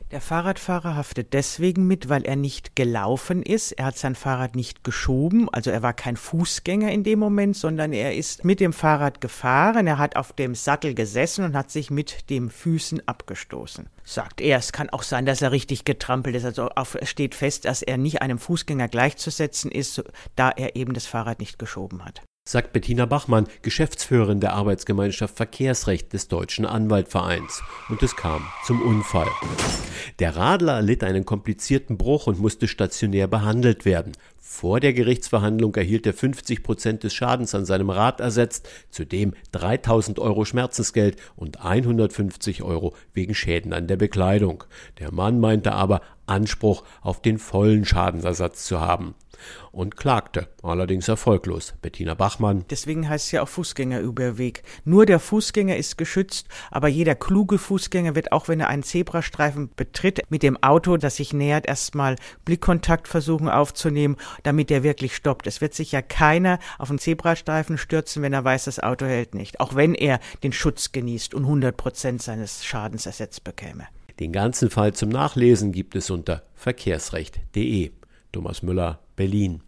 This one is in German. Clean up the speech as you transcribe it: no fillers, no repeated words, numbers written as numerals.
Der Fahrradfahrer haftet deswegen mit, weil er nicht gelaufen ist. Er hat sein Fahrrad nicht geschoben, also er war kein Fußgänger in dem Moment, sondern er ist mit dem Fahrrad gefahren. Er hat auf dem Sattel gesessen und hat sich mit den Füßen abgestoßen, sagt er. Es kann auch sein, dass er richtig getrampelt ist. Also es steht fest, dass er nicht einem Fußgänger gleichzusetzen ist, da er eben das Fahrrad nicht geschoben hat. Sagt Bettina Bachmann, Geschäftsführerin der Arbeitsgemeinschaft Verkehrsrecht des Deutschen Anwaltvereins. Und es kam zum Unfall. Der Radler erlitt einen komplizierten Bruch und musste stationär behandelt werden. Vor der Gerichtsverhandlung erhielt er 50% des Schadens an seinem Rad ersetzt, zudem 3.000 Euro Schmerzensgeld und 150 Euro wegen Schäden an der Bekleidung. Der Mann meinte aber, Anspruch auf den vollen Schadensersatz zu haben und klagte, allerdings erfolglos. Bettina Bachmann. Deswegen heißt es ja auch Fußgängerüberweg. Nur der Fußgänger ist geschützt, aber jeder kluge Fußgänger wird, auch wenn er einen Zebrastreifen betritt, mit dem Auto, das sich nähert, erstmal Blickkontakt versuchen aufzunehmen, damit er wirklich stoppt. Es wird sich ja keiner auf den Zebrastreifen stürzen, wenn er weiß, das Auto hält nicht, auch wenn er den Schutz genießt und 100% seines Schadens ersetzt bekäme. Den ganzen Fall zum Nachlesen gibt es unter verkehrsrecht.de. Thomas Müller, Berlin.